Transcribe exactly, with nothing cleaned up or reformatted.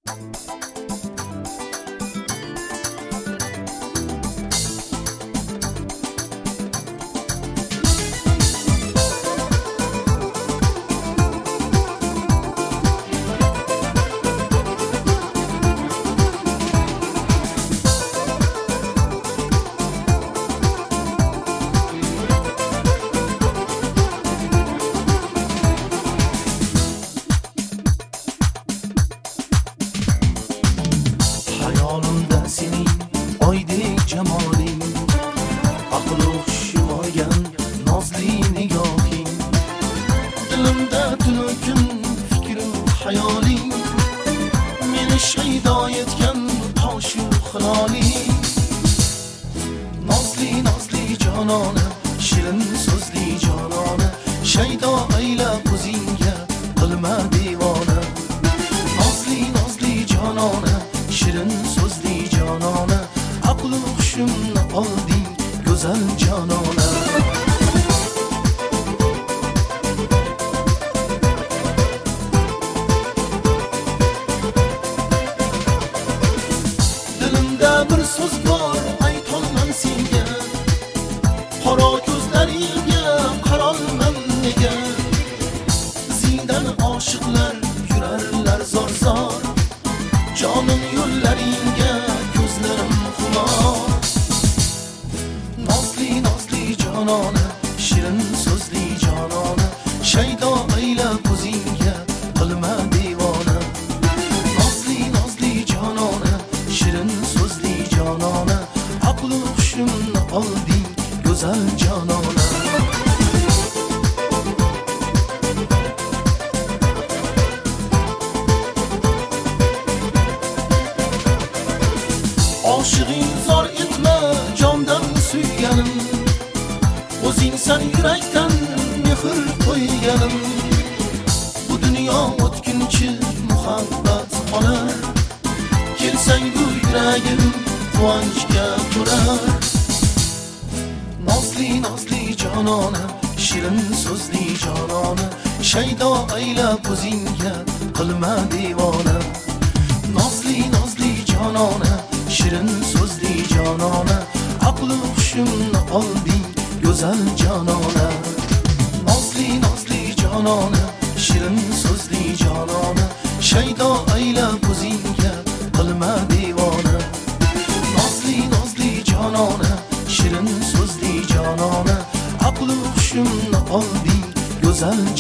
Hayolimda sening oydek jamoling, aql hushim olgan nozli nigohing, dilimda tunu kun fikru hayoling, meni shaydo etgan toshu hiloling. Nozli nozli jonona, shirin so'zli jonona, shaydo aylab o'zingga qilma devona. Nozli nozli jonona, shirin so'zli jonona, aql hushimni olding go'zal jonona. Dilimda bir so'z bor, aytolmam senga, qora ko'zlaringga qarolmam nega. Ziydan oshiqlar yurarlar zor zor, jonim yo'llaringga ko'zlarim xumor. Nozli nozli jonona, shirin so'zli jonona, shaydo aylab o'zingga qilma devona. Nozli nozli jonona, shirin so'zli jonona, aql hushimni olding go'zal jonona. Oshig'ing zor etma jondan suyganim, o'zingsan yurakdan mehr qo'yganim. Bu dunyo o'tkinchi muhabbat qolar, kelsang bu yuragim quvonchga to'lar. Nozli nozli jonona, shirin so'zli jonona, shaydo aylab o'zingga qilma devona. Nozli nozli jonona, shirin so'zli jonona, aql hushimni olding go'zal jonona. Nozli nozli jonona, shirin so'zli jonona, shaydo aylab o'zingga qilma devona. Nozli nozli jonona, shirin so'zli jonona, aql hushimni olding go'zal